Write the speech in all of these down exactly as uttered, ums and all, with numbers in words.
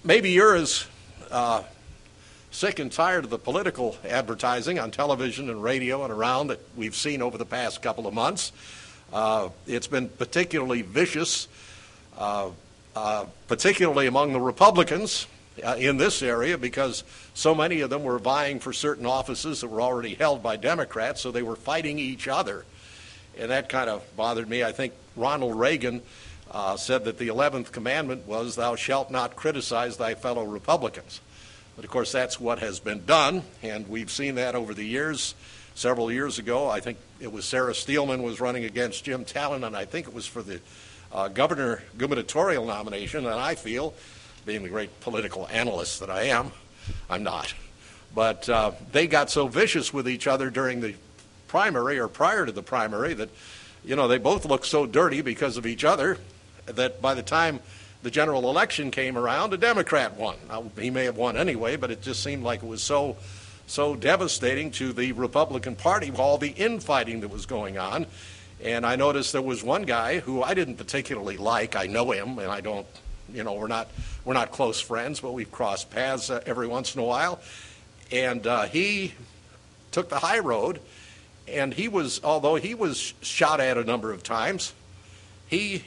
maybe you're as uh, sick and tired of the political advertising on television and radio and around that we've seen over the past couple of months. Uh, it's been particularly vicious, uh, uh, particularly among the Republicans uh, in this area, because so many of them were vying for certain offices that were already held by Democrats, so they were fighting each other. And that kind of bothered me. I think Ronald Reagan uh, said that the eleventh commandment was, "Thou shalt not criticize thy fellow Republicans." But of course, that's what has been done, and we've seen that over the years. Several years ago, I think it was Sarah Steelman was running against Jim Talon, and I think it was for the uh, governor gubernatorial nomination, and I feel, being the great political analyst that I am, I'm not. But uh, they got so vicious with each other during the primary or prior to the primary that, you know, they both looked so dirty because of each other that by the time the general election came around, a Democrat won. Now, he may have won anyway, but it just seemed like it was so so devastating to the Republican Party with all the infighting that was going on. And I noticed there was one guy who I didn't particularly like. I know him, and I don't, you know, we're not we're not close friends, but we've crossed paths uh, every once in a while. And uh, he took the high road, and he was, although he was shot at a number of times, he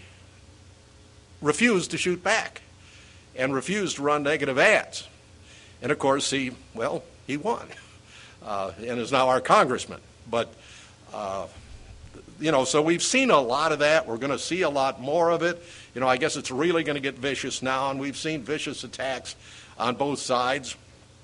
refused to shoot back and refused to run negative ads. And of course, he, well, he won uh, and is now our congressman. But, uh, you know, so we've seen a lot of that. We're going to see a lot more of it. You know, I guess it's really going to get vicious now, and we've seen vicious attacks on both sides.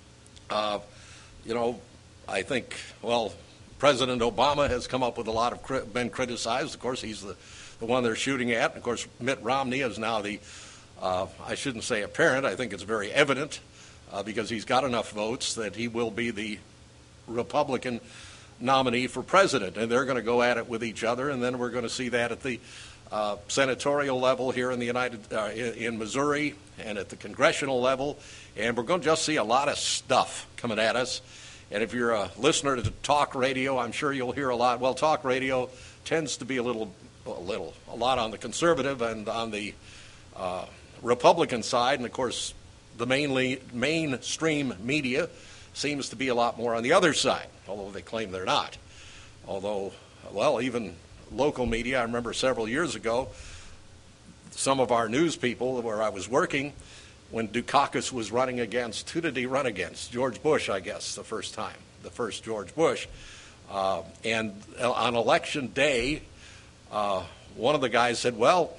Uh, you know, I think, well, President Obama has come up with a lot of, cri- been criticized. Of course, he's the, the one they're shooting at. And of course, Mitt Romney is now the, uh, I shouldn't say apparent, I think it's very evident, uh, because he's got enough votes that he will be the Republican nominee for president. And they're going to go at it with each other, and then we're going to see that at the uh, senatorial level here in the United, uh, in, in Missouri, and at the congressional level. And we're going to just see a lot of stuff coming at us. And if you're a listener to talk radio, I'm sure you'll hear a lot. Well, talk radio tends to be a little, a little, a lot on the conservative and on the uh, Republican side. And of course, the mainly mainstream media seems to be a lot more on the other side, although they claim they're not. Although, well, even local media, I remember several years ago, some of our news people where I was working, when Dukakis was running against, who did he run against? George Bush, I guess, the first time, the first George Bush. Uh, and on election day, uh, one of the guys said, well,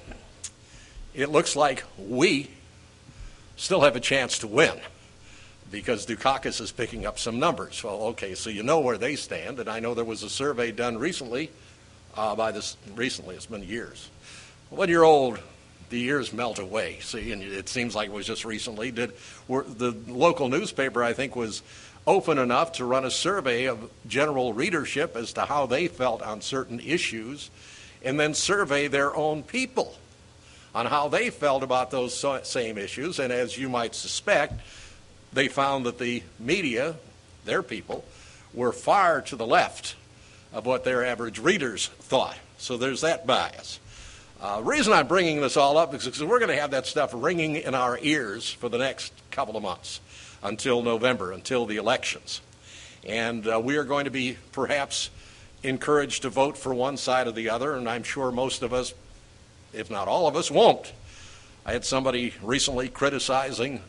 it looks like we still have a chance to win because Dukakis is picking up some numbers. Well, okay, so you know where they stand. And I know there was a survey done recently, uh, by this, recently, it's been years. When you're old, the years melt away. See, and it seems like it was just recently. Did were, the local newspaper, I think, was open enough to run a survey of general readership as to how they felt on certain issues, and then survey their own people on how they felt about those so, same issues. And as you might suspect, they found that the media, their people, were far to the left of what their average readers thought. So there's that bias. Uh, the reason I'm bringing this all up is because we're going to have that stuff ringing in our ears for the next couple of months until November, until the elections. And uh, we are going to be perhaps encouraged to vote for one side or the other, and I'm sure most of us, if not all of us, won't. I had somebody recently criticizing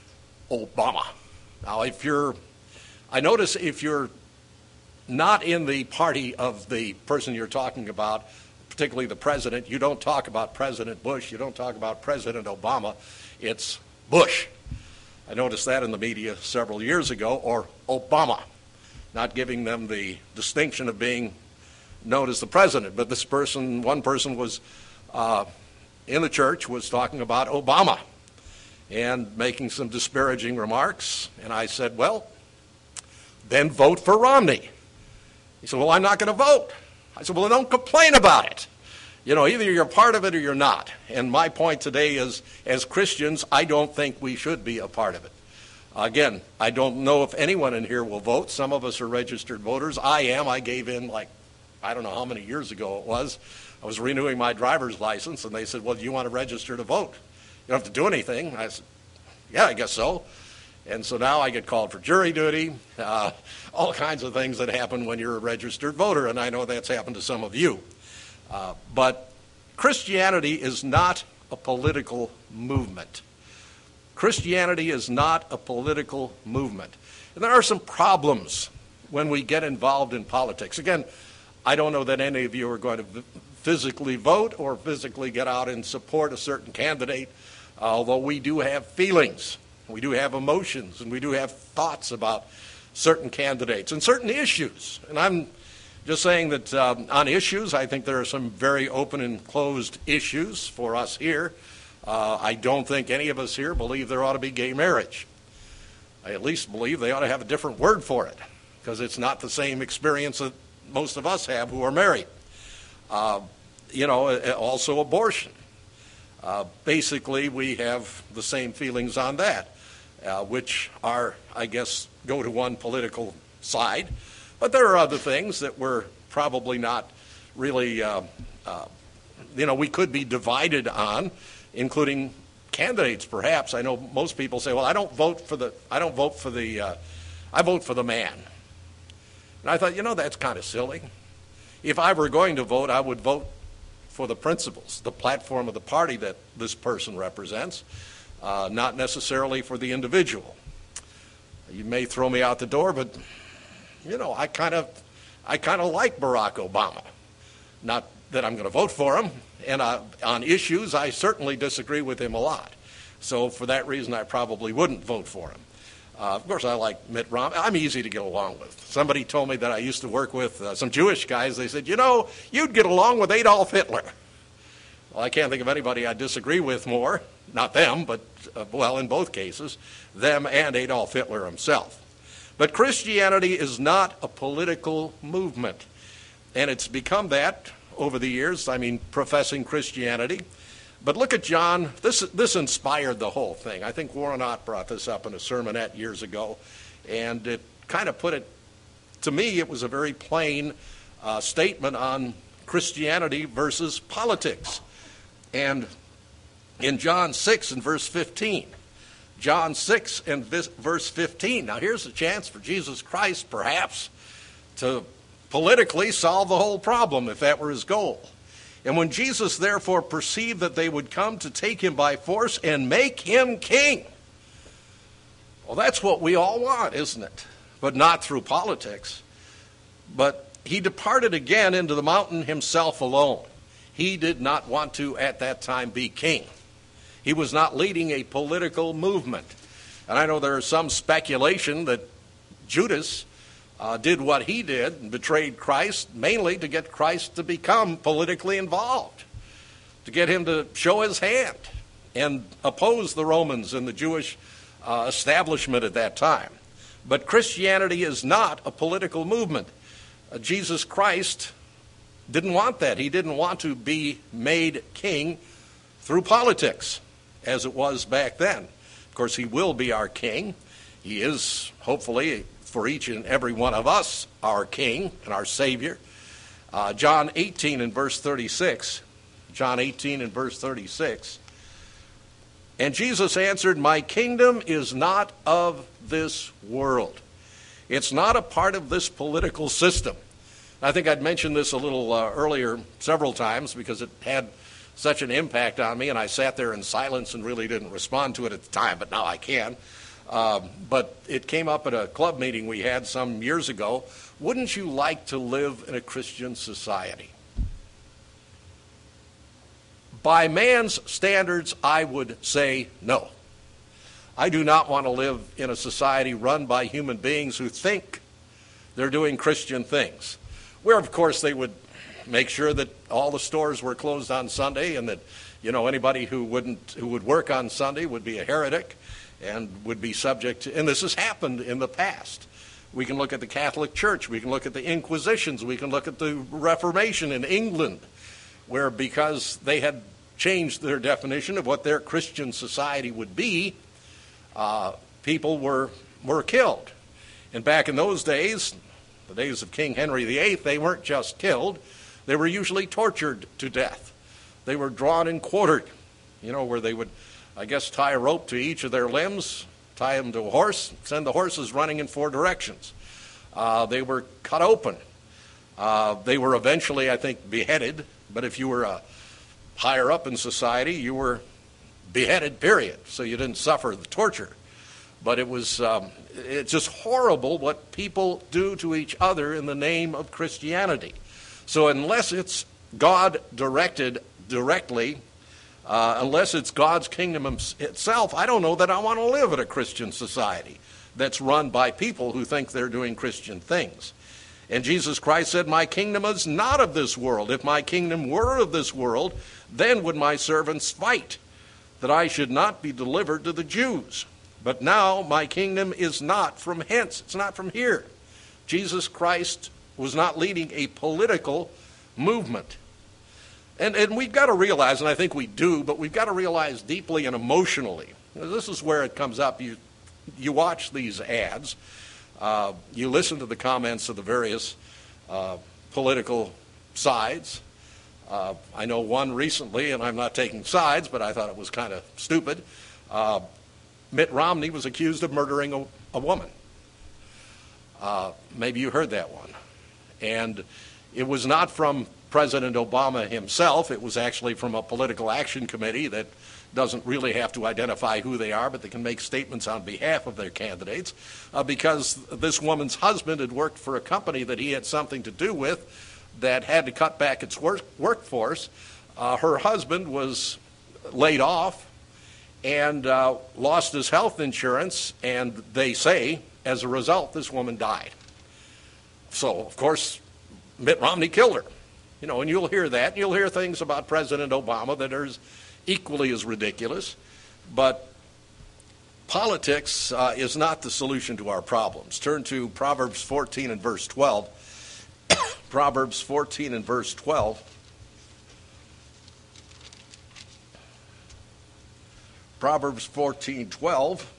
Obama. Now, if you're, I notice if you're not in the party of the person you're talking about, particularly the president, you don't talk about President Bush, you don't talk about President Obama, it's Bush. I noticed that in the media several years ago, or Obama, not giving them the distinction of being known as the president. But this person, one person was uh, in the church, was talking about Obama and making some disparaging remarks. And I said, well, then vote for Romney. He said, well, I'm not going to vote. I said, well, don't complain about it. You know, either you're part of it or you're not. And my point today is, as Christians, I don't think we should be a part of it. Again, I don't know if anyone in here will vote. Some of us are registered voters. I am. I gave in like, I don't know how many years ago it was. I was renewing my driver's license, and they said, well, do you want to register to vote? You don't have to do anything. I said, Yeah, I guess so. And so now I get called for jury duty, uh, all kinds of things that happen when you're a registered voter, and I know that's happened to some of you. Uh, but Christianity is not a political movement. Christianity is not a political movement. And there are some problems when we get involved in politics. Again, I don't know that any of you are going to physically vote or physically get out and support a certain candidate, although we do have feelings, we do have emotions, and we do have thoughts about certain candidates and certain issues. And I'm just saying that um, on issues, I think there are some very open and closed issues for us here. Uh, I don't think any of us here believe there ought to be gay marriage. I at least believe they ought to have a different word for it, because it's not the same experience that most of us have who are married. Uh, you know, also abortion. Uh, basically, we have the same feelings on that, uh, which are, I guess, go to one political side. But there are other things that we're probably not really, uh, uh, you know, we could be divided on, including candidates, perhaps. I know most people say, well, I don't vote for the, I don't vote for the, uh, I vote for the man. And I thought, you know, that's kind of silly. If I were going to vote, I would vote for the principles, the platform of the party that this person represents, uh, not necessarily for the individual. You may throw me out the door, but, you know, I kind of, I kind of like Barack Obama. Not that I'm going to vote for him, and uh, on issues, I certainly disagree with him a lot. So for that reason, I probably wouldn't vote for him. Uh, of course, I like Mitt Romney. I'm easy to get along with. Somebody told me that I used to work with uh, some Jewish guys. They said, you know, you'd get along with Adolf Hitler. Well, I can't think of anybody I disagree with more. Not them, but, uh, well, in both cases, them and Adolf Hitler himself. But Christianity is not a political movement. And it's become that over the years, I mean, professing Christianity. But look at John. This this inspired the whole thing. I think Warren Ott brought this up in a sermonette years ago, and it kind of put it, to me, it was a very plain uh, statement on Christianity versus politics. And in John six and verse fifteen, John six and verse fifteen, now here's a chance for Jesus Christ, perhaps, to politically solve the whole problem if that were his goal. And when Jesus therefore perceived that they would come to take him by force and make him king. Well, that's what we all want, isn't it? But not through politics. But he departed again into the mountain himself alone. He did not want to, at that time, be king. He was not leading a political movement. And I know there is some speculation that Judas Uh, did what he did and betrayed Christ mainly to get Christ to become politically involved, to get him to show his hand and oppose the Romans and the Jewish uh, establishment at that time. But Christianity is not a political movement. Uh, Jesus Christ didn't want that. He didn't want to be made king through politics, as it was back then. Of course, he will be our king. He is, hopefully, for each and every one of us, our King and our Savior. Uh, John eighteen and verse thirty-six. John eighteen and verse thirty-six. And Jesus answered, my kingdom is not of this world. It's not a part of this political system. I think I'd mentioned this a little uh, earlier several times because it had such an impact on me, and I sat there in silence and really didn't respond to it at the time, but now I can. Um, but it came up at a club meeting we had some years ago. Wouldn't you like to live in a Christian society? By man's standards, I would say no. I do not want to live in a society run by human beings who think they're doing Christian things. Where, of course, they would make sure that all the stores were closed on Sunday and that, you know, anybody who wouldn't, who would work on Sunday would be a heretic and would be subject to, and this has happened in the past. We can look at the Catholic Church, we can look at the Inquisitions, we can look at the Reformation in England, where because they had changed their definition of what their Christian society would be, uh, people were were killed. And back in those days, the days of King Henry the Eighth, they weren't just killed, they were usually tortured to death. They were drawn and quartered, you know, where they would I guess, tie a rope to each of their limbs, tie them to a horse, send the horses running in four directions. Uh, they were cut open. Uh, they were eventually, I think, beheaded. But if you were uh, higher up in society, you were beheaded, period. So you didn't suffer the torture. But it was um, it's just horrible what people do to each other in the name of Christianity. So unless it's God directed directly, uh, unless it's God's kingdom itself, I don't know that I want to live in a Christian society that's run by people who think they're doing Christian things. And Jesus Christ said, my kingdom is not of this world. If my kingdom were of this world, then would my servants fight, that I should not be delivered to the Jews. But now my kingdom is not from hence. It's not from here. Jesus Christ was not leading a political movement. And, and we've got to realize, and I think we do, but we've got to realize deeply and emotionally. This is where it comes up. You, you watch these ads. Uh, you listen to the comments of the various uh, political sides. Uh, I know one recently, and I'm not taking sides, but I thought it was kind of stupid. Uh, Mitt Romney was accused of murdering a, a woman. Uh, maybe you heard that one. And it was not from President Obama himself. It was actually from a political action committee that doesn't really have to identify who they are, but they can make statements on behalf of their candidates, uh, because this woman's husband had worked for a company that he had something to do with that had to cut back its work workforce. Uh, her husband was laid off and uh, lost his health insurance, and they say, as a result, this woman died. So, of course, Mitt Romney killed her. You know, and you'll hear that. You'll hear things about President Obama that are equally as ridiculous. But politics uh, is not the solution to our problems. Turn to Proverbs fourteen and verse twelve. Proverbs fourteen and verse twelve. Proverbs fourteen twelve.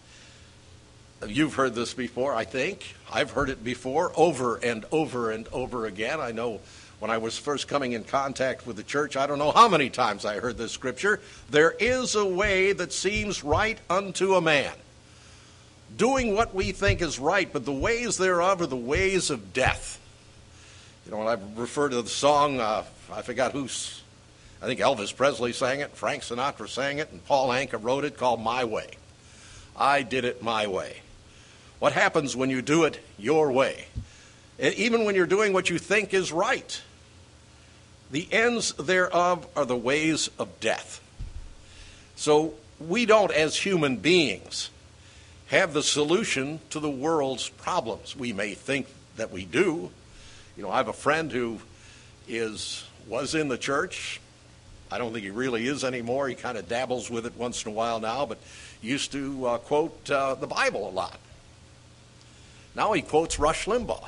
You've heard this before, I think. I've heard it before, over and over and over again. I know when I was first coming in contact with the church, I don't know how many times I heard this scripture. There is a way that seems right unto a man, doing what we think is right, but the ways thereof are the ways of death. You know, when I refer to the song, uh, I forgot who's, I think Elvis Presley sang it, Frank Sinatra sang it, and Paul Anka wrote it, called My Way. I did it my way. What happens when you do it your way? Even when you're doing what you think is right, the ends thereof are the ways of death. So we don't, as human beings, have the solution to the world's problems. We may think that we do. You know, I have a friend who is was in the church. I don't think he really is anymore. He kind of dabbles with it once in a while now, but used to uh, quote uh, the Bible a lot. Now he quotes Rush Limbaugh.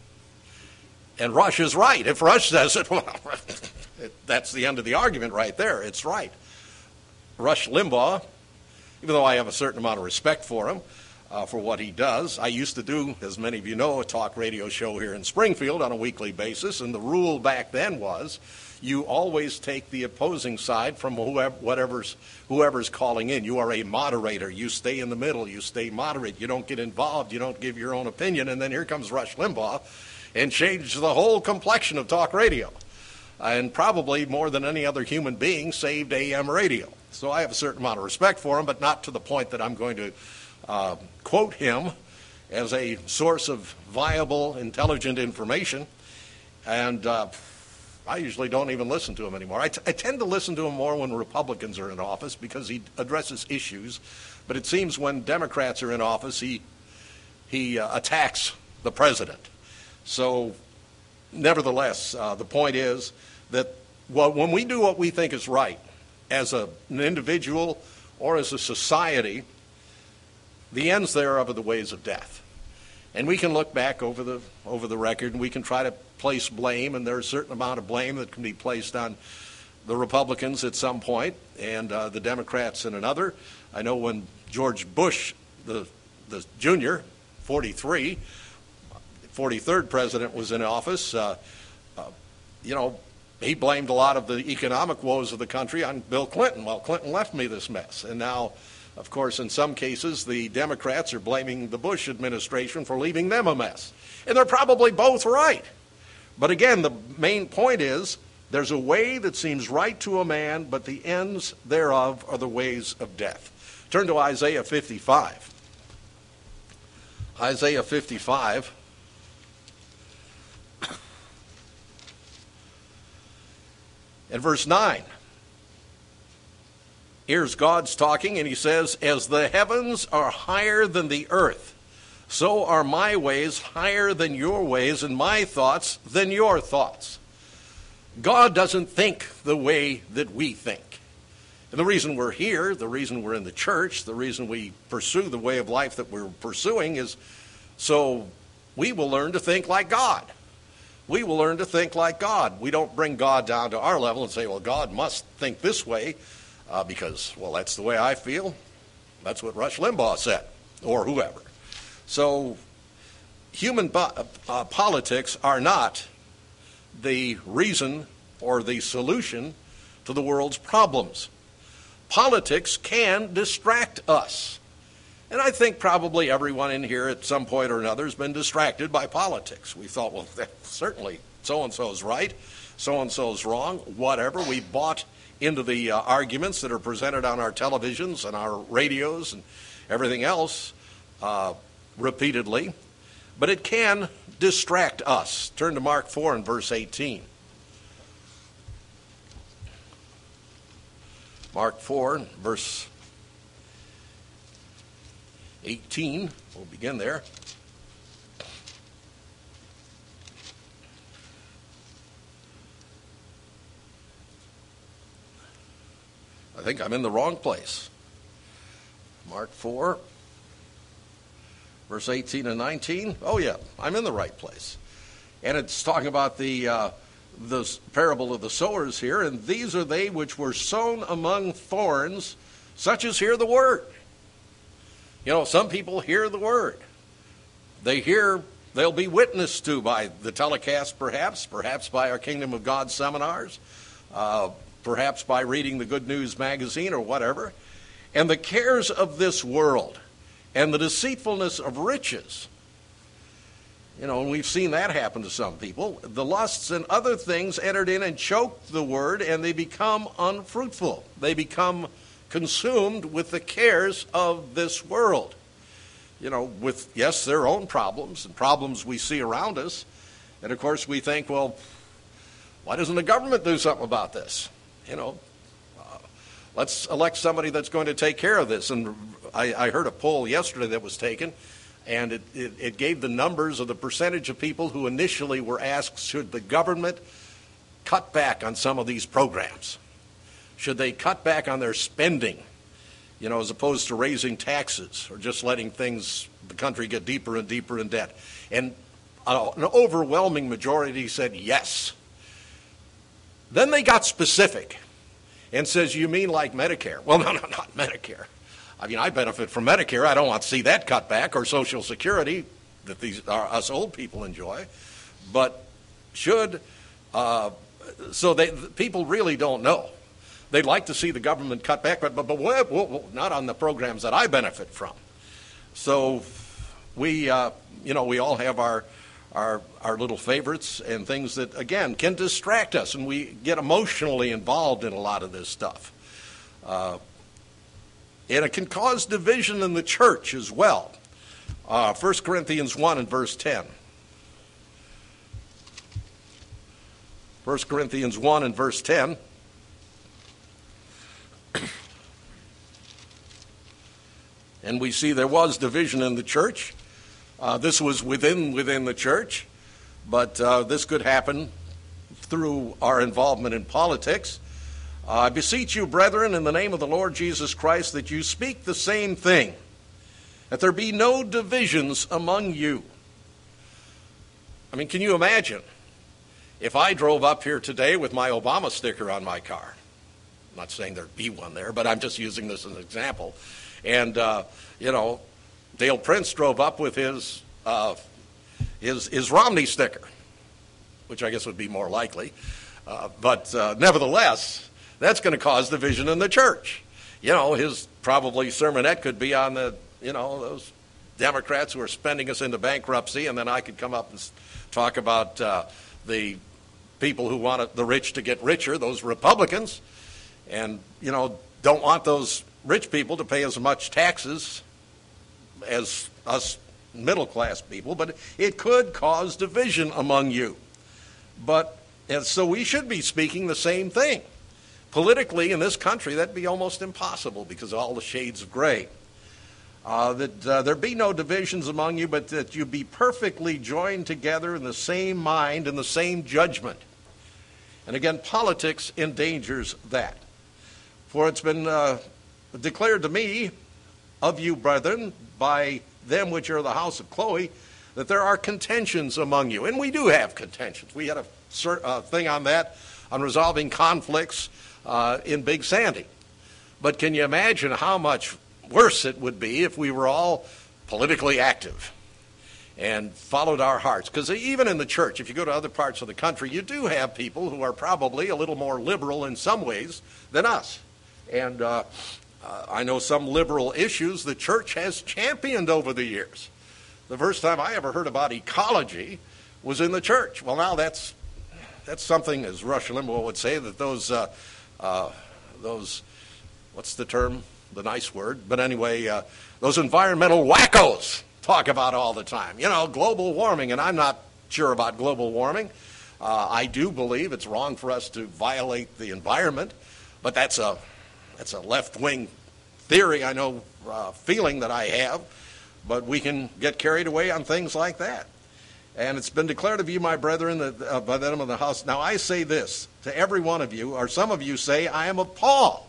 And Rush is right. If Rush says it, well, that's the end of the argument right there. It's right. Rush Limbaugh, even though I have a certain amount of respect for him, uh, for what he does, I used to do, as many of you know, a talk radio show here in Springfield on a weekly basis, and the rule back then was you always take the opposing side from whoever, whatever's, whoever's calling in. You are a moderator. You stay in the middle. You stay moderate. You don't get involved. You don't give your own opinion. And then here comes Rush Limbaugh and changed the whole complexion of talk radio. And probably more than any other human being saved A M radio. So I have a certain amount of respect for him, but not to the point that I'm going to uh, quote him as a source of viable, intelligent information. And uh, I usually don't even listen to him anymore. I, t- I tend to listen to him more when Republicans are in office because he addresses issues. But it seems when Democrats are in office, he, he uh, attacks the president. So, nevertheless, uh, the point is that well, when we do what we think is right, as a, an individual or as a society, the ends thereof are the ways of death. And we can look back over the over the record, and we can try to place blame, and there's a certain amount of blame that can be placed on the Republicans at some point, and uh, the Democrats in another. I know when George Bush, the the junior, forty-three, forty-third president was in office, uh, uh, you know, he blamed a lot of the economic woes of the country on Bill Clinton. Well, Clinton left me this mess. And now, of course, in some cases, the Democrats are blaming the Bush administration for leaving them a mess. And they're probably both right. But again, the main point is, there's a way that seems right to a man, but the ends thereof are the ways of death. Turn to Isaiah fifty-five. Isaiah fifty-five. And verse nine. Here's God's talking, and he says, "As the heavens are higher than the earth, so are my ways higher than your ways, and my thoughts than your thoughts." God doesn't think the way that we think. And the reason we're here, the reason we're in the church, the reason we pursue the way of life that we're pursuing is so we will learn to think like God. We will learn to think like God. We don't bring God down to our level and say, well, God must think this way uh, because, well, that's the way I feel. That's what Rush Limbaugh said, or whoever. So human bo- uh, politics are not the reason or the solution to the world's problems. Politics can distract us. And I think probably everyone in here at some point or another has been distracted by politics. We thought, well, certainly so-and-so's right, so-and-so's wrong, whatever. We bought into the uh, arguments that are presented on our televisions and our radios and everything else uh, repeatedly. But it can distract us. Turn to Mark four and verse eighteen. Mark four, verse eighteen. We'll begin there. I think I'm in the wrong place. Mark four, verse eighteen and nineteen. Oh, yeah, I'm in the right place. And it's talking about the uh, the parable of the sowers here. And these are they which were sown among thorns, such as hear the word. You know, some people hear the word. They hear, they'll be witnessed to by the telecast perhaps, perhaps by our Kingdom of God seminars, uh, perhaps by reading the Good News magazine or whatever. And the cares of this world and the deceitfulness of riches, you know, and we've seen that happen to some people. The lusts and other things entered in and choked the word, and they become unfruitful. They become consumed with the cares of this world. You know, with, yes, their own problems and problems we see around us. And, of course, we think, well, why doesn't the government do something about this? You know, uh, let's elect somebody that's going to take care of this. And I, I heard a poll yesterday that was taken, and it, it, it gave the numbers of the percentage of people who initially were asked, should the government cut back on some of these programs? Should they cut back on their spending, you know, as opposed to raising taxes or just letting things, the country get deeper and deeper in debt? And uh, an overwhelming majority said yes. Then they got specific and says, you mean like Medicare? Well, no, no, not Medicare. I mean, I benefit from Medicare. I don't want to see that cut back, or Social Security that these are us old people enjoy. But should, uh, so they, people really don't know. They'd like to see the government cut back, but, but, but whoa, whoa, whoa, not on the programs that I benefit from. So we, uh, you know, we all have our, our, our little favorites and things that, again, can distract us, and we get emotionally involved in a lot of this stuff. Uh, and it can cause division in the church as well. Uh, First Corinthians one and verse ten. First Corinthians one and verse ten. And we see there was division in the church. Uh, this was within within the church, but uh, this could happen through our involvement in politics. Uh, I beseech you, brethren, in the name of the Lord Jesus Christ, that you speak the same thing, that there be no divisions among you. I mean, can you imagine if I drove up here today with my Obama sticker on my car? I'm not saying there'd be one there, but I'm just using this as an example. And, uh, you know, Dale Prince drove up with his, uh, his, his Romney sticker, which I guess would be more likely. Uh, but uh, nevertheless, that's going to cause division in the church. You know, his probably sermonette could be on the, you know, those Democrats who are spending us into bankruptcy, and then I could come up and talk about uh, the people who want the rich to get richer, those Republicans, and, you know, don't want those rich people to pay as much taxes as us middle-class people, but it could cause division among you. But, and so we should be speaking the same thing. Politically, in this country, that'd be almost impossible because of all the shades of gray. Uh, that uh, there be no divisions among you, but that you be perfectly joined together in the same mind and the same judgment. And again, politics endangers that. For it's been uh, declared to me of you, brethren, by them which are the house of Chloe, that there are contentions among you. And we do have contentions. We had a cert, uh, thing on that, on resolving conflicts uh, in Big Sandy. But can you imagine how much worse it would be if we were all politically active and followed our hearts? Because even in the church, if you go to other parts of the country, you do have people who are probably a little more liberal in some ways than us. And uh, uh, I know some liberal issues the church has championed over the years. The first time I ever heard about ecology was in the church. Well, now that's that's something, as Rush Limbaugh would say, that those, uh, uh, those what's the term? The nice word. But anyway, uh, those environmental wackos talk about all the time. You know, global warming, and I'm not sure about global warming. Uh, I do believe it's wrong for us to violate the environment, but that's a that's a left-wing theory, I know, uh, feeling that I have. But we can get carried away on things like that. And it's been declared of you, my brethren, that, uh, by them of the house. Now I say this to every one of you, or some of you say, I am of Paul,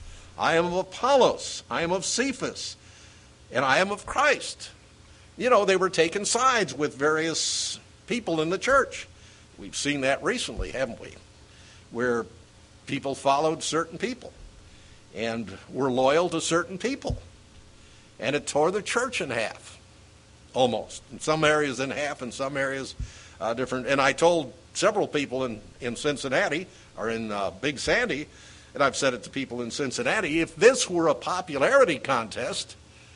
I am of Apollos, I am of Cephas, and I am of Christ. You know, they were taking sides with various people in the church. We've seen that recently, haven't we? Where people followed certain people and were loyal to certain people. And it tore the church in half, almost. In some areas in half, in some areas uh, different. And I told several people in, in Cincinnati, or in uh, Big Sandy, and I've said it to people in Cincinnati, if this were a popularity contest,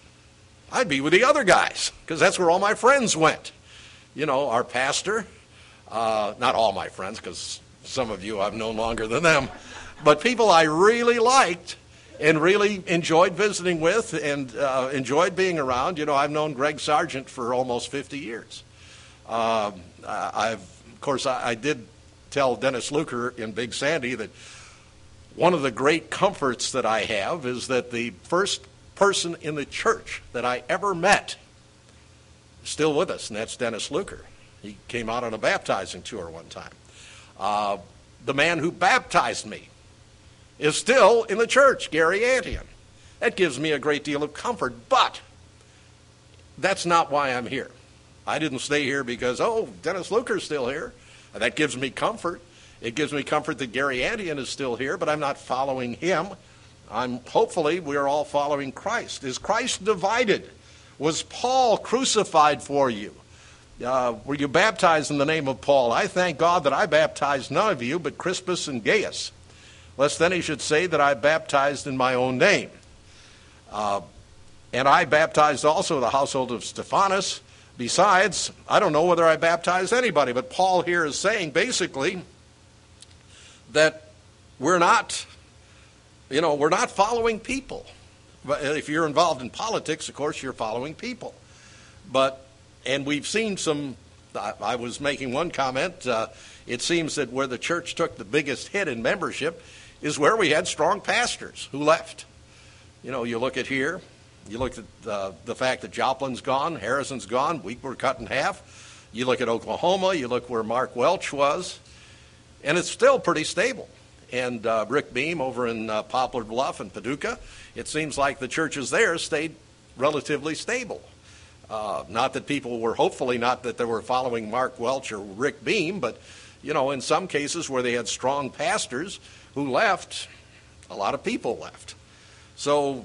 I'd be with the other guys, because that's where all my friends went. You know, our pastor, uh, not all my friends, because some of you I've known longer than them, but people I really liked and really enjoyed visiting with and uh, enjoyed being around. You know, I've known Greg Sargent for almost fifty years. Um, I've, of course, I, I did tell Dennis Luker in Big Sandy that one of the great comforts that I have is that the first person in the church that I ever met is still with us, and that's Dennis Luker. He came out on a baptizing tour one time. Uh, the man who baptized me is still in the church, Gary Antian. That gives me a great deal of comfort, but that's not why I'm here. I didn't stay here because, oh, Dennis Luker's still here. That gives me comfort. It gives me comfort that Gary Antian is still here, but I'm not following him. I'm hopefully we're all following Christ. Is Christ divided? Was Paul crucified for you? Uh, were you baptized in the name of Paul? I thank God that I baptized none of you but Crispus and Gaius, lest then he should say that I baptized in my own name. Uh, and I baptized also the household of Stephanas. Besides, I don't know whether I baptized anybody, but Paul here is saying basically that we're not, you know, we're not following people. But if you're involved in politics, of course, you're following people. But, and we've seen some, I, I was making one comment, uh, it seems that where the church took the biggest hit in membership is where we had strong pastors who left. You know, you look at here, you look at uh, the fact that Joplin's gone, Harrison's gone, we were cut in half. You look at Oklahoma, you look where Mark Welch was, and it's still pretty stable. And uh, Rick Beam over in uh, Poplar Bluff and Paducah, it seems like the churches there stayed relatively stable. Uh, not that people were, hopefully not that they were following Mark Welch or Rick Beam, but, you know, in some cases where they had strong pastors who left, a lot of people left. So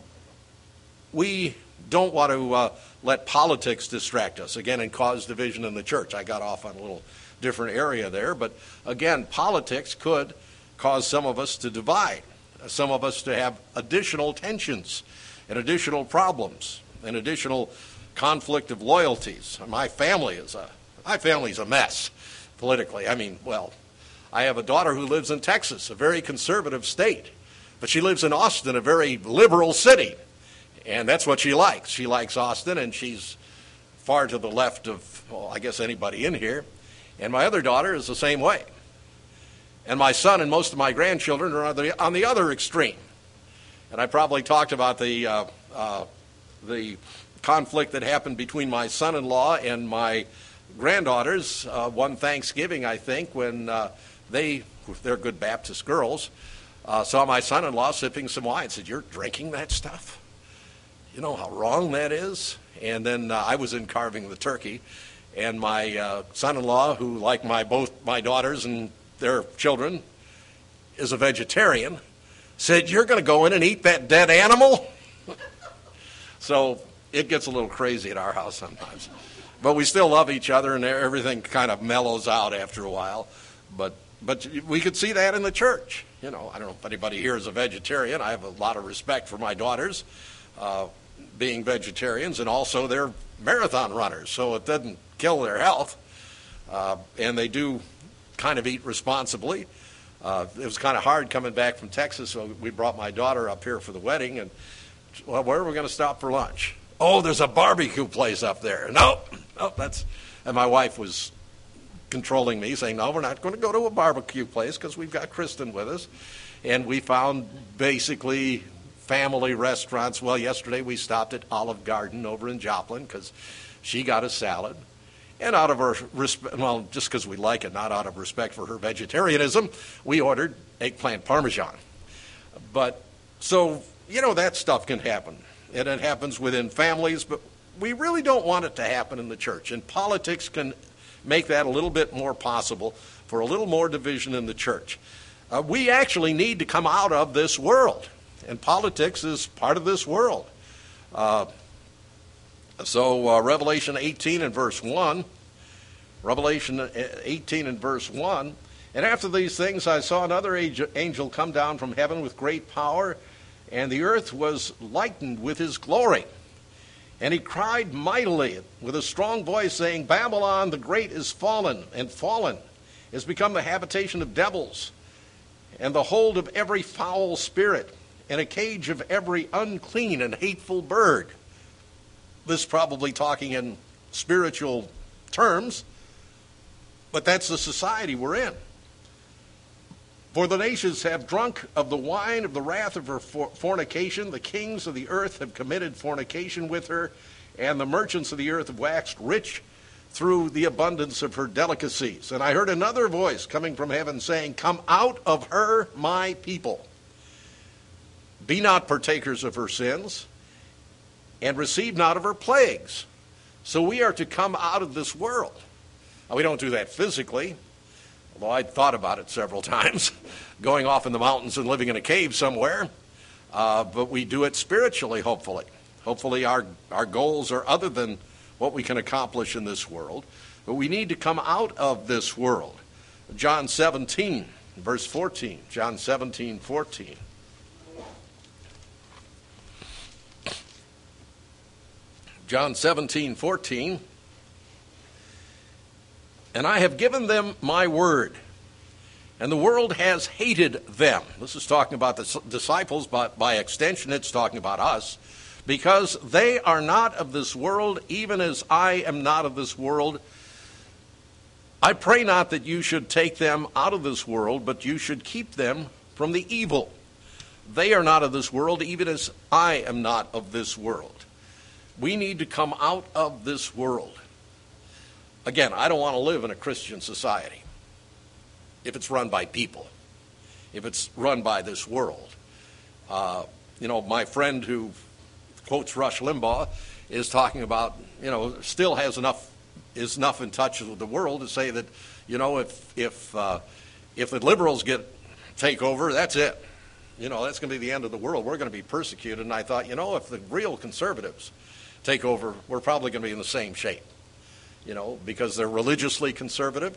we don't want to uh, let politics distract us, again, and cause division in the church. I got off on a little different area there. But again, politics could cause some of us to divide, some of us to have additional tensions and additional problems and additional conflict of loyalties. My family is a my family's a mess politically. I mean, well, I have a daughter who lives in Texas, a very conservative state, but she lives in Austin, a very liberal city, and that's what she likes. She likes Austin, and she's far to the left of, well, I guess anybody in here. And my other daughter is the same way. And my son and most of my grandchildren are on the, on the other extreme. And I probably talked about the uh, uh, the conflict that happened between my son-in-law and my granddaughters uh, one Thanksgiving, I think, when uh, they, they're good Baptist girls, uh, saw my son-in-law sipping some wine. Said, "You're drinking that stuff? You know how wrong that is?" And then uh, I was in carving the turkey, and my uh, son-in-law, who, like my both my daughters and their children, is a vegetarian, said, "You're going to go in and eat that dead animal?" So it gets a little crazy at our house sometimes. But we still love each other, and everything kind of mellows out after a while. But but we could see that in the church. You know, I don't know if anybody here is a vegetarian. I have a lot of respect for my daughters uh, being vegetarians, and also they're marathon runners, so it doesn't kill their health. Uh, and they do kind of eat responsibly. Uh, it was kind of hard coming back from Texas, so we brought my daughter up here for the wedding, and, well, where are we going to stop for lunch? Oh, there's a barbecue place up there. No, no, that's, and my wife was controlling me, saying, no, we're not going to go to a barbecue place because we've got Kristen with us. And we found basically family restaurants. Well, yesterday we stopped at Olive Garden over in Joplin because she got a salad. And out of our respect, well, just because we like it, not out of respect for her vegetarianism, we ordered eggplant parmesan. But, so, you know, that stuff can happen. And it happens within families, but we really don't want it to happen in the church. And politics can make that a little bit more possible for a little more division in the church. Uh, we actually need to come out of this world. And politics is part of this world. Uh, So uh, Revelation eighteen and verse one, Revelation eighteen and verse one, and after these things I saw another angel come down from heaven with great power, and the earth was lightened with his glory. And he cried mightily with a strong voice, saying, Babylon the great is fallen, and fallen is become the habitation of devils, and the hold of every foul spirit, and a cage of every unclean and hateful bird. This is probably talking in spiritual terms, but that's the society we're in. For the nations have drunk of the wine of the wrath of her fornication. The kings of the earth have committed fornication with her, and the merchants of the earth have waxed rich through the abundance of her delicacies. And I heard another voice coming from heaven saying, Come out of her, my people. Be not partakers of her sins, and receive not of her plagues. So we are to come out of this world. Now, we don't do that physically, although I'd thought about it several times, going off in the mountains and living in a cave somewhere. Uh, but we do it spiritually, hopefully. Hopefully our, our goals are other than what we can accomplish in this world. But we need to come out of this world. John seventeen, verse fourteen. John seventeen, fourteen. John seventeen, fourteen, and I have given them my word, and the world has hated them. This is talking about the disciples, but by extension it's talking about us, because they are not of this world, even as I am not of this world. I pray not that you should take them out of this world, but you should keep them from the evil. They are not of this world, even as I am not of this world. We need to come out of this world. Again, I don't want to live in a Christian society if it's run by people, if it's run by this world. Uh, you know, my friend who quotes Rush Limbaugh is talking about, you know, still has enough, is enough in touch with the world to say that, you know, if if uh, if the liberals get take over, that's it. You know, that's going to be the end of the world. We're going to be persecuted. And I thought, you know, if the real conservatives take over, we're probably going to be in the same shape, you know, because they're religiously conservative.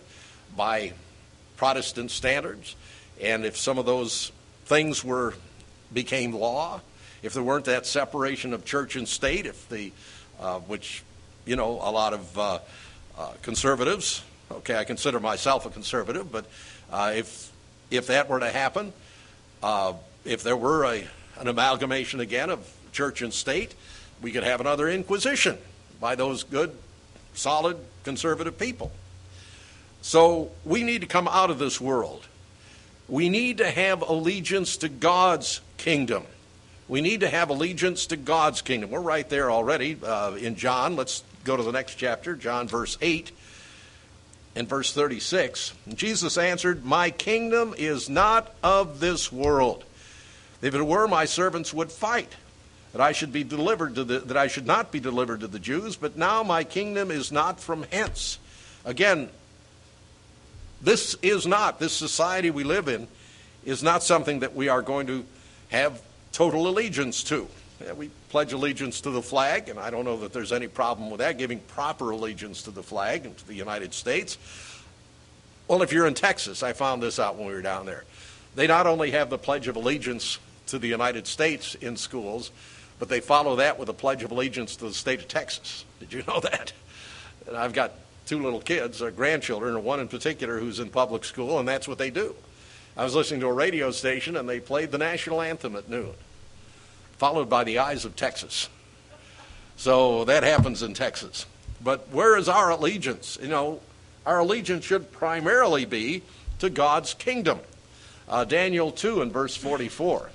by Protestant standards, and if some of those things were became law, if there weren't that separation of church and state, if the uh, which you know a lot of uh, uh, conservatives, okay, I consider myself a conservative, but uh, if if that were to happen, uh, if there were a an amalgamation again of church and state, we could have another inquisition by those good, solid, conservative people. So we need to come out of this world. We need to have allegiance to God's kingdom. We need to have allegiance to God's kingdom. We're right there already uh, in John. Let's go to the next chapter, John verse eight and verse thirty-six. And Jesus answered, "My kingdom is not of this world. If it were, my servants would fight, that I should be delivered to the, that I should not be delivered to the Jews. But now my kingdom is not from hence." Again, this is not, this society we live in is not something that we are going to have total allegiance to. Yeah, we pledge allegiance to the flag, and I don't know that there's any problem with that, giving proper allegiance to the flag and to the United States. Well, if you're in Texas, I found this out when we were down there. They not only have the Pledge of Allegiance to the United States in schools, but they follow that with a Pledge of Allegiance to the state of Texas. Did you know that? And I've got two little kids, or grandchildren, and one in particular who's in public school, and that's what they do. I was listening to a radio station, and they played the national anthem at noon, followed by the Eyes of Texas. So that happens in Texas. But where is our allegiance? You know, our allegiance should primarily be to God's kingdom. Uh, Daniel two and verse forty-four.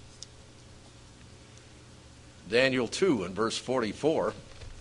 Daniel two and verse forty-four.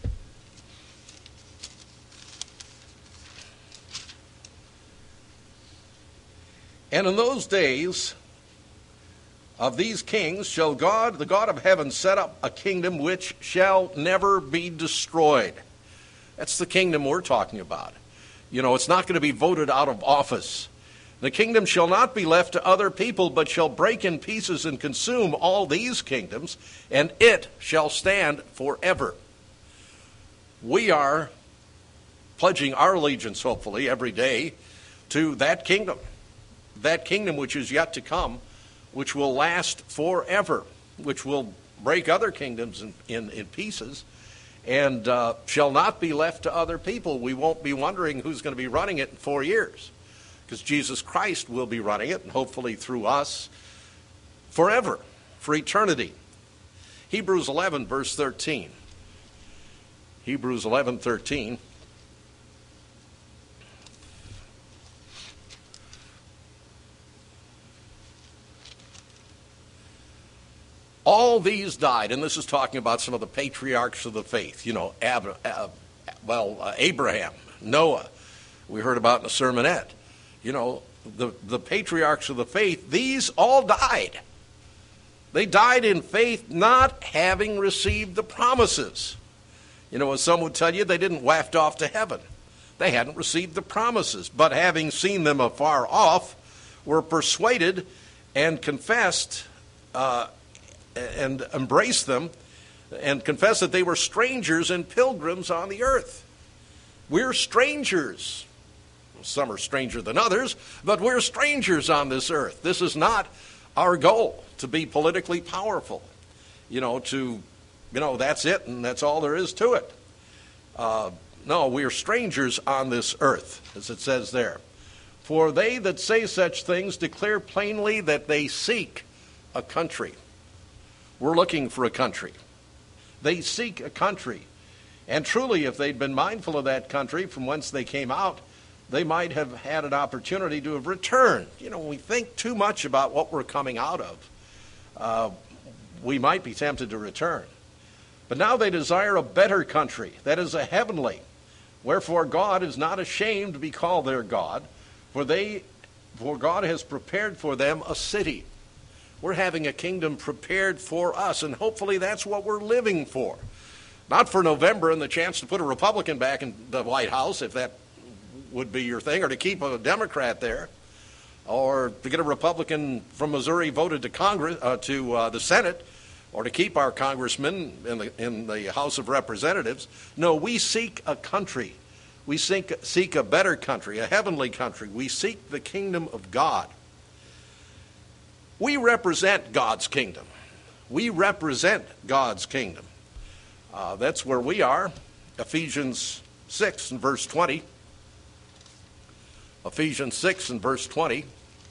"And in those days of these kings shall God, the God of heaven, set up a kingdom which shall never be destroyed." That's the kingdom we're talking about. You know, it's not going to be voted out of office. "The kingdom shall not be left to other people, but shall break in pieces and consume all these kingdoms, and it shall stand forever." We are pledging our allegiance, hopefully, every day to that kingdom. That kingdom which is yet to come, which will last forever, which will break other kingdoms in, in, in pieces, and uh, shall not be left to other people. We won't be wondering who's going to be running it in four years, because Jesus Christ will be running it, and hopefully through us, forever, for eternity. Hebrews eleven, verse thirteen. Hebrews eleven, thirteen. "All these died," and this is talking about some of the patriarchs of the faith, you know, Ab- uh, well, uh, Abraham, Noah, we heard about in the sermonette. You know, the, the patriarchs of the faith, these all died. They died in faith, not having received the promises. You know, as some would tell you, they didn't waft off to heaven. They hadn't received the promises, but having seen them afar off, were persuaded and confessed uh, and embraced them and confessed that they were strangers and pilgrims on the earth. We're strangers. Some are stranger than others, but we're strangers on this earth. This is not our goal, to be politically powerful. You know, to, you know, that's it and that's all there is to it. Uh, no, we are strangers on this earth, as it says there. "For they that say such things declare plainly that they seek a country." We're looking for a country. They seek a country. And truly, if they'd been mindful of that country from whence they came out, they might have had an opportunity to have returned. You know, when we think too much about what we're coming out of, uh, we might be tempted to return. "But now they desire a better country, that is a heavenly. Wherefore God is not ashamed to be called their God, for they, for God has prepared for them a city." We're having a kingdom prepared for us, and hopefully that's what we're living for. Not for November and the chance to put a Republican back in the White House, if that would be your thing, or to keep a Democrat there, or to get a Republican from Missouri voted to Congress, uh, to uh, the Senate, or to keep our congressmen in the, in the House of Representatives. No, we seek a country We seek, seek a better country, a heavenly country. We seek the kingdom of God. We represent God's kingdom. We represent God's kingdom. Uh, that's where we are. Ephesians six and verse twenty. Ephesians six and verse twenty.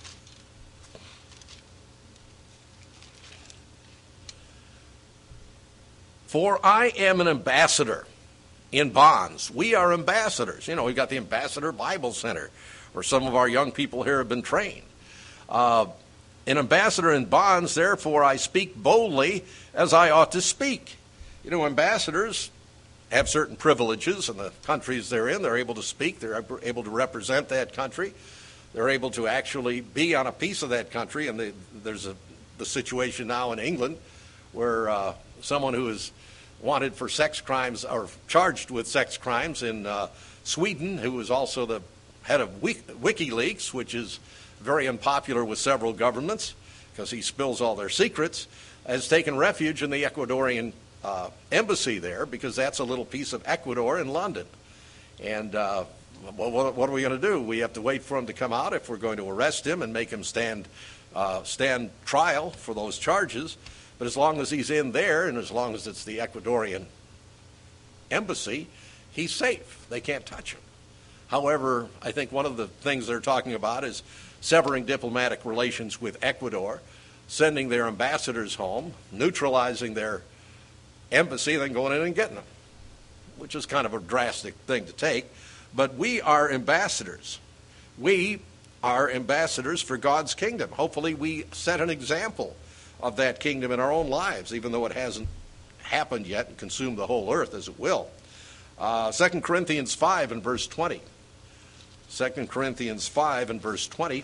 For I am an ambassador in bonds. We are ambassadors. You know, we've got the Ambassador Bible Center, where some of our young people here have been trained. Uh, an ambassador in bonds, therefore I speak boldly as I ought to speak. You know, ambassadors have certain privileges in the countries they're in. They're able to speak. They're able to represent that country. They're able to actually be on a piece of that country. And they, there's a, the situation now in England where uh, someone who is wanted for sex crimes or charged with sex crimes in uh, Sweden, who is also the head of WikiLeaks, which is very unpopular with several governments because he spills all their secrets, has taken refuge in the Ecuadorian uh, embassy there because that's a little piece of Ecuador in London. And uh, well, what, what are we going to do? We have to wait for him to come out if we're going to arrest him and make him stand uh, stand trial for those charges. But as long as he's in there and as long as it's the Ecuadorian embassy, he's safe. They can't touch him. However, I think one of the things they're talking about is severing diplomatic relations with Ecuador, sending their ambassadors home, neutralizing their embassy, then going in and getting them, which is kind of a drastic thing to take. But we are ambassadors. We are ambassadors for God's kingdom. Hopefully we set an example of that kingdom in our own lives, even though it hasn't happened yet and consumed the whole earth as it will. Uh, Second Corinthians five and verse twenty. Second Corinthians five and verse twenty.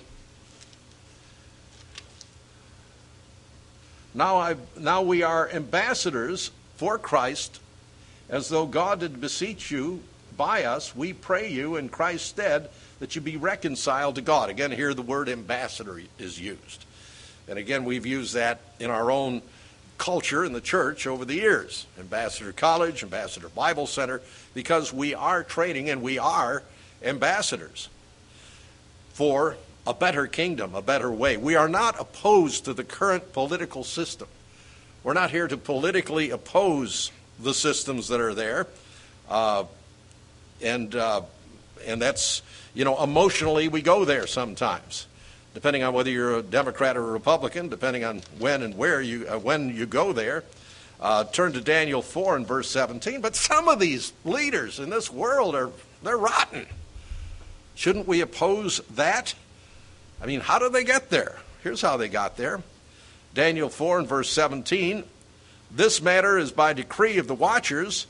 Now, I, now we are ambassadors for Christ, as though God did beseech you by us. We pray you in Christ's stead that you be reconciled to God. Again, here the word ambassador is used. And again, we've used that in our own culture in the church over the years. Ambassador College, Ambassador Bible Center, because we are training and we are ambassadors for a better kingdom, a better way. We are not opposed to the current political system. We're not here to politically oppose the systems that are there. Uh, and uh, and that's, you know, emotionally we go there sometimes, depending on whether you're a Democrat or a Republican, depending on when and where you uh, when you go there. Uh, turn to Daniel four and verse seventeen. But some of these leaders in this world are they're rotten. Shouldn't we oppose that? I mean, how did they get there? Here's how they got there. Daniel four and verse seventeen. This matter is by decree of the watchers,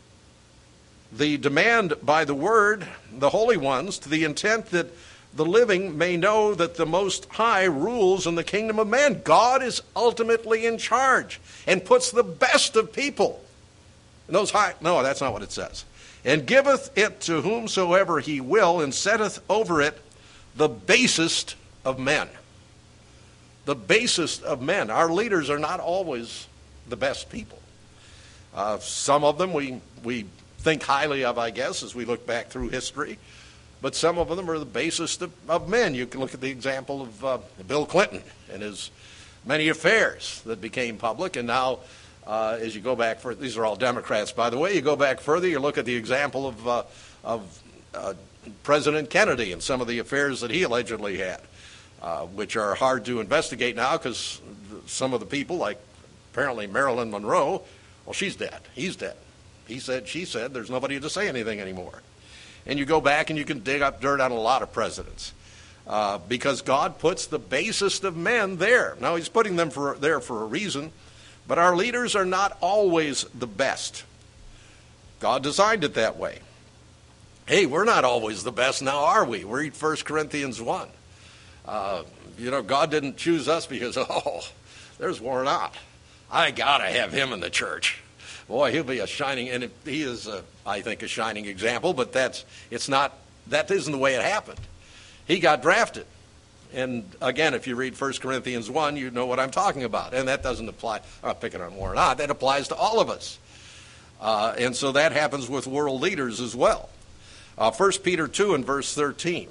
the demand by the word, the holy ones, to the intent that the living may know that the Most High rules in the kingdom of man. God is ultimately in charge and puts the best of people in those high. No, that's not what it says. And giveth it to whomsoever he will, and setteth over it the basest of men. The basest of men. Our leaders are not always the best people. Uh, some of them we we think highly of, I guess, as we look back through history. But some of them are the basest of, of men. You can look at the example of uh, Bill Clinton and his many affairs that became public. And now, uh, as you go back further, these are all Democrats, by the way. You go back further, you look at the example of, uh, of uh, President Kennedy and some of the affairs that he allegedly had, uh, which are hard to investigate now because some of the people, like apparently Marilyn Monroe, well, she's dead. He's dead. He said, she said, there's nobody to say anything anymore. And you go back and you can dig up dirt on a lot of presidents uh, because God puts the basest of men there. Now, he's putting them for, there for a reason, but our leaders are not always the best. God designed it that way. Hey, we're not always the best now, are we? Read First Corinthians one. Uh, you know, God didn't choose us because, oh, there's Warren Ott. I got to have him in the church. Boy, he'll be a shining, and he is, a, I think, a shining example, but that's, it's not, that isn't the way it happened. He got drafted. And again, if you read First Corinthians one, you know what I'm talking about. And that doesn't apply, I'm not picking on Warren Ott, that applies to all of us. Uh, and so that happens with world leaders as well. Uh, First Peter two and verse thirteen.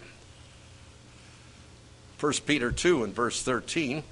First Peter two and verse thirteen.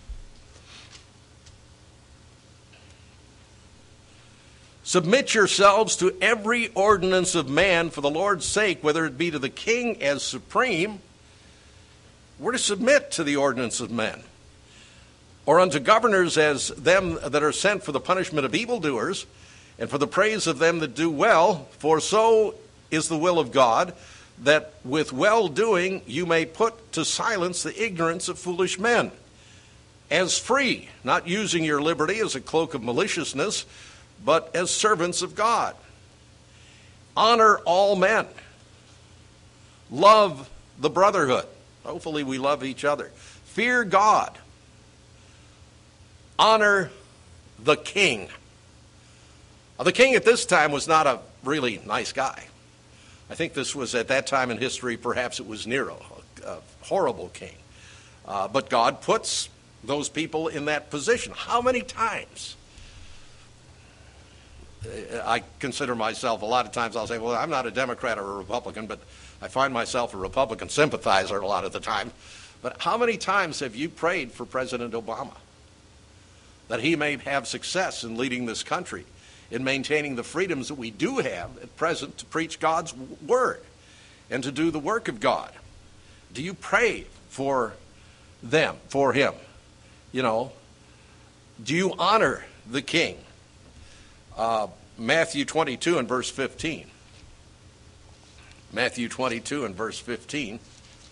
Submit yourselves to every ordinance of man for the Lord's sake, whether it be to the king as supreme. We're to submit to the ordinance of men. Or unto governors as them that are sent for the punishment of evildoers, and for the praise of them that do well, for so is the will of God, that with well-doing you may put to silence the ignorance of foolish men, as free, not using your liberty as a cloak of maliciousness, but as servants of God. Honor all men. Love the brotherhood. Hopefully we love each other. Fear God. Honor the king. Now, the king at this time was not a really nice guy. I think this was, at that time in history, perhaps it was Nero, a, a horrible king. Uh, but God puts those people in that position. How many times? I consider myself, a lot of times I'll say, well, I'm not a Democrat or a Republican, but I find myself a Republican sympathizer a lot of the time. But how many times have you prayed for President Obama? That he may have success in leading this country, in maintaining the freedoms that we do have at present to preach God's word and to do the work of God. Do you pray for them, for him? You know, do you honor the king? Uh, Matthew twenty-two and verse fifteen. Matthew twenty-two and verse fifteen.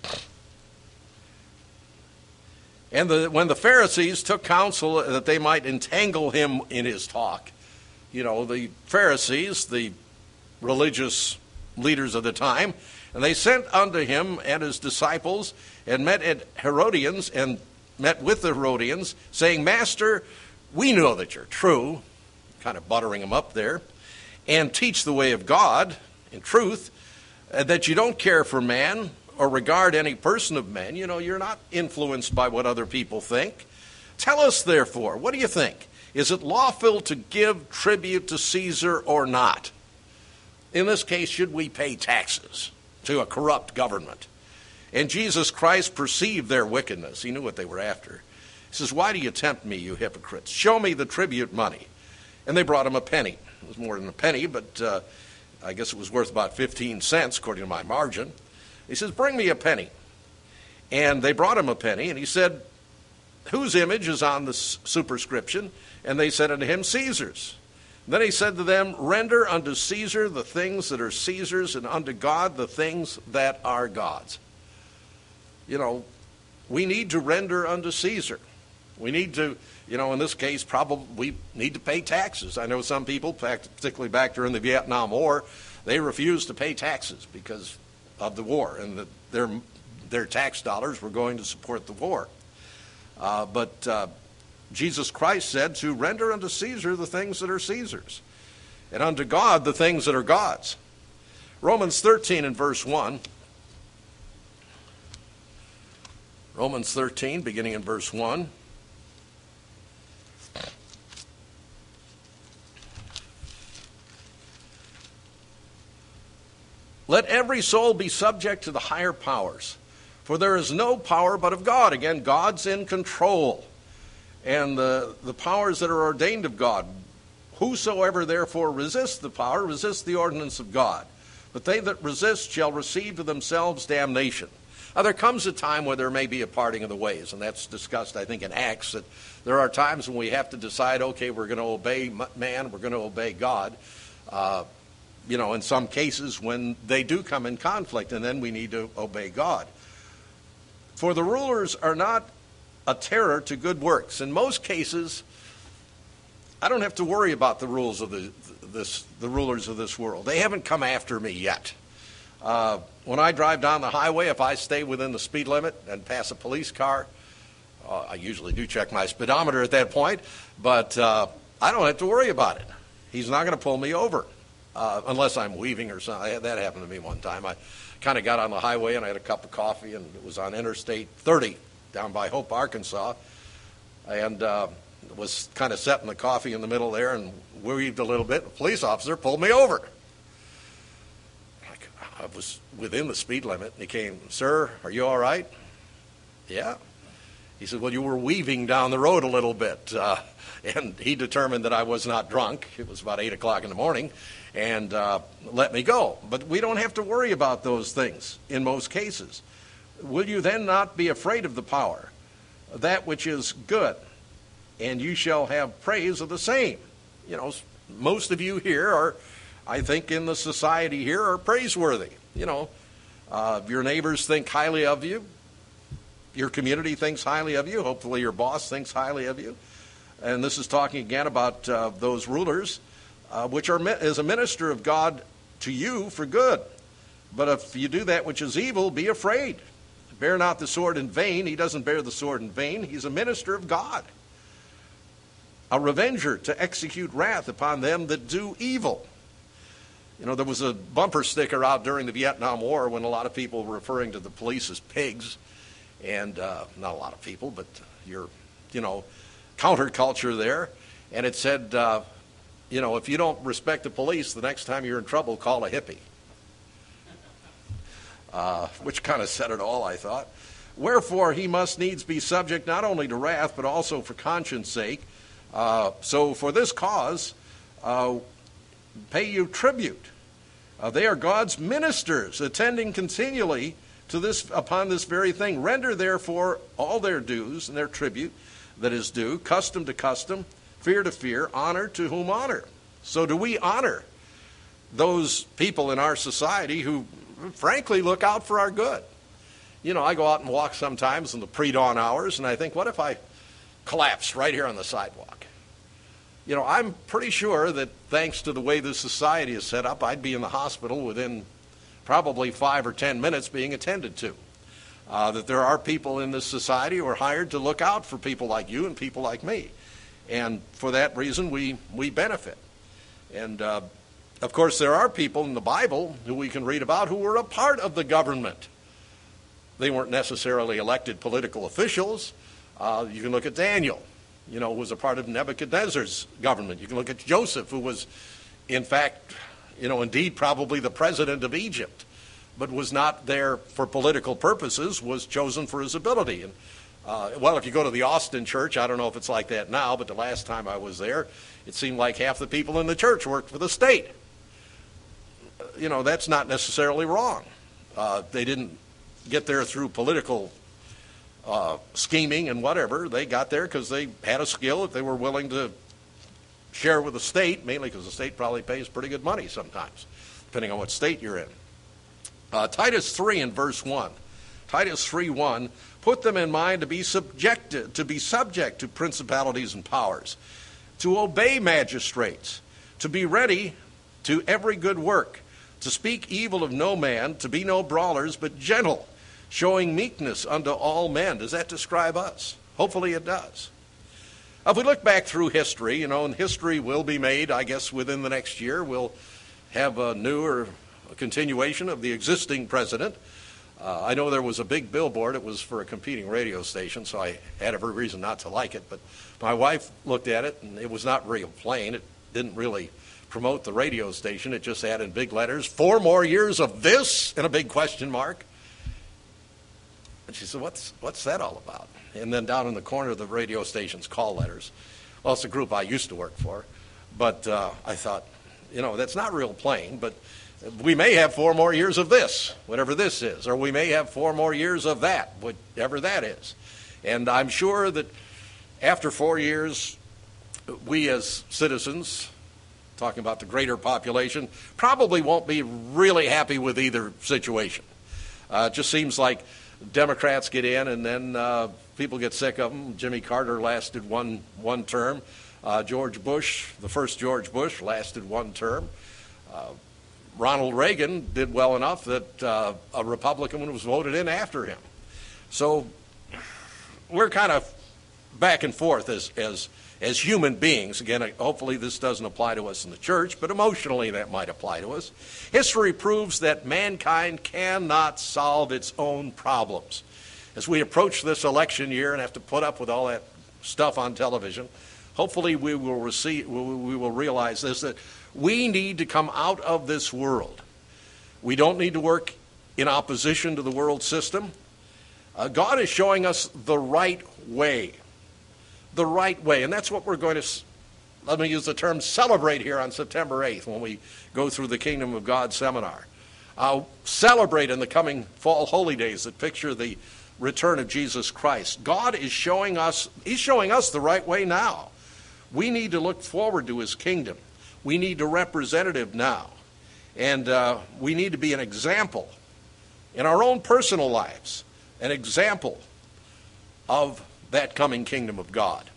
And the, when the Pharisees took counsel that they might entangle him in his talk, you know, the Pharisees, the religious leaders of the time, and they sent unto him and his disciples and met at Herodians and met with the Herodians, saying, Master, we know that you're true, kind of buttering him up there, and teach the way of God in truth, uh, that you don't care for man or regard any person of men. You know, you're not influenced by what other people think. Tell us, therefore, what do you think? Is it lawful to give tribute to Caesar or not? In this case, should we pay taxes to a corrupt government? And Jesus Christ perceived their wickedness. He knew what they were after. He says, why do you tempt me, you hypocrites? Show me the tribute money. And they brought him a penny. It was more than a penny, but uh, I guess it was worth about fifteen cents, according to my margin. He says, bring me a penny. And they brought him a penny, and he said, whose image is on the superscription? And they said unto him, Caesar's. Then he said to them, render unto Caesar the things that are Caesar's, and unto God the things that are God's. You know, we need to render unto Caesar. We need to, you know, in this case, probably we need to pay taxes. I know some people, particularly back during the Vietnam War, they refused to pay taxes because of the war, and that their their tax dollars were going to support the war. Uh, but uh, Jesus Christ said to render unto Caesar the things that are Caesar's, and unto God the things that are God's. Romans thirteen and verse one. Romans thirteen, beginning in verse one. Let every soul be subject to the higher powers, for there is no power but of God. Again, God's in control. And the, the powers that are ordained of God. Whosoever therefore resists the power, resists the ordinance of God. But they that resist shall receive to themselves damnation. Now there comes a time where there may be a parting of the ways, and that's discussed, I think, in Acts, that there are times when we have to decide, okay, we're going to obey man, we're going to obey God. Uh, you know, in some cases when they do come in conflict, and then we need to obey God. For the rulers are not a terror to good works. In most cases, I don't have to worry about the rules of the this the rulers of this world. They haven't come after me yet. Uh, when I drive down the highway, if I stay within the speed limit and pass a police car, uh, I usually do check my speedometer at that point, but uh, I don't have to worry about it. He's not going to pull me over uh, unless I'm weaving or something. That happened to me one time. I kind of got on the highway and I had a cup of coffee, and it was on Interstate thirty down by Hope, Arkansas, and uh, was kind of setting the coffee in the middle there and weaved a little bit. A police officer pulled me over. Like, I was within the speed limit, and he came, "Sir, are you all right?" "Yeah." He said, "Well, you were weaving down the road a little bit." Uh, and he determined that I was not drunk. It was about eight o'clock in the morning, and uh, let me go. But we don't have to worry about those things in most cases. Will you then not be afraid of the power, that which is good, and you shall have praise of the same? You know, most of you here are, I think, in the society here are praiseworthy. You know, uh, your neighbors think highly of you. Your community thinks highly of you. Hopefully your boss thinks highly of you. And this is talking again about uh, those rulers, uh, which are as a minister of God to you for good. But if you do that which is evil, be afraid. Bear not the sword in vain. He doesn't bear the sword in vain. He's a minister of God, a revenger to execute wrath upon them that do evil. You know, there was a bumper sticker out during the Vietnam War when a lot of people were referring to the police as pigs. And uh, not a lot of people, but your, you know, counterculture there. And it said, uh, you know, if you don't respect the police, the next time you're in trouble, call a hippie. Uh, which kind of said it all, I thought. Wherefore he must needs be subject not only to wrath, but also for conscience sake. Uh, so for this cause, uh, pay you tribute. Uh, they are God's ministers, attending continually to this upon this very thing. Render therefore all their dues and their tribute that is due, custom to custom, fear to fear, honor to whom honor. So do we honor those people in our society who frankly look out for our good? You know, I go out and walk sometimes in the pre-dawn hours, and I think, what if I collapse right here on the sidewalk? You know, I'm pretty sure that thanks to the way this society is set up, I'd be in the hospital within probably five or ten minutes being attended to. Uh, that there are people in this society who are hired to look out for people like you and people like me. And for that reason, we, we benefit. And, uh, of course, there are people in the Bible who we can read about who were a part of the government. They weren't necessarily elected political officials. Uh, you can look at Daniel, you know, who was a part of Nebuchadnezzar's government. You can look at Joseph, who was, in fact, you know, indeed probably the president of Egypt, but was not there for political purposes, was chosen for his ability. And uh, well, if you go to the Austin church, I don't know if it's like that now, but the last time I was there, it seemed like half the people in the church worked for the state. You know, that's not necessarily wrong. Uh, they didn't get there through political uh, scheming and whatever. They got there because they had a skill that they were willing to share with the state, mainly because the state probably pays pretty good money sometimes, depending on what state you're in. Uh, Titus three and verse one. Titus three one, put them in mind to be subjected, to be subject to principalities and powers, to obey magistrates, to be ready to every good work, to speak evil of no man, to be no brawlers, but gentle, showing meekness unto all men. Does that describe us? Hopefully it does. If we look back through history, you know, and history will be made, I guess, within the next year. We'll have a new or a continuation of the existing president. Uh, I know there was a big billboard. It was for a competing radio station, so I had every reason not to like it. But my wife looked at it, and it was not real plain. It didn't really promote the radio station. It just had in big letters, four more years of this, and a big question mark. And she said, what's what's that all about? And then down in the corner of the radio station's call letters. Well, it's a group I used to work for. But uh, I thought, you know, that's not real plain, but we may have four more years of this, whatever this is, or we may have four more years of that, whatever that is. And I'm sure that after four years, we as citizens, talking about the greater population, probably won't be really happy with either situation. Uh, it just seems like Democrats get in and then uh, people get sick of them. Jimmy Carter lasted one, one term. Uh, George Bush, the first George Bush, lasted one term. Uh, Ronald Reagan did well enough that uh, a Republican was voted in after him. So we're kind of back and forth as, as, as human beings. Again, hopefully this doesn't apply to us in the church, but emotionally that might apply to us. History proves that mankind cannot solve its own problems. As we approach this election year and have to put up with all that stuff on television, hopefully we will receive, we will realize this, that we need to come out of this world We don't need to work in opposition to the world system. Uh, God is showing us the right way. The right way. And that's what we're going to, let me use the term, celebrate here on September eighth when we go through the Kingdom of God seminar. Uh, celebrate in the coming fall holy days that picture the return of Jesus Christ. God is showing us, he's showing us the right way now. We need to look forward to his kingdom. We need a representative now. And uh, we need to be an example in our own personal lives, an example of that coming kingdom of God.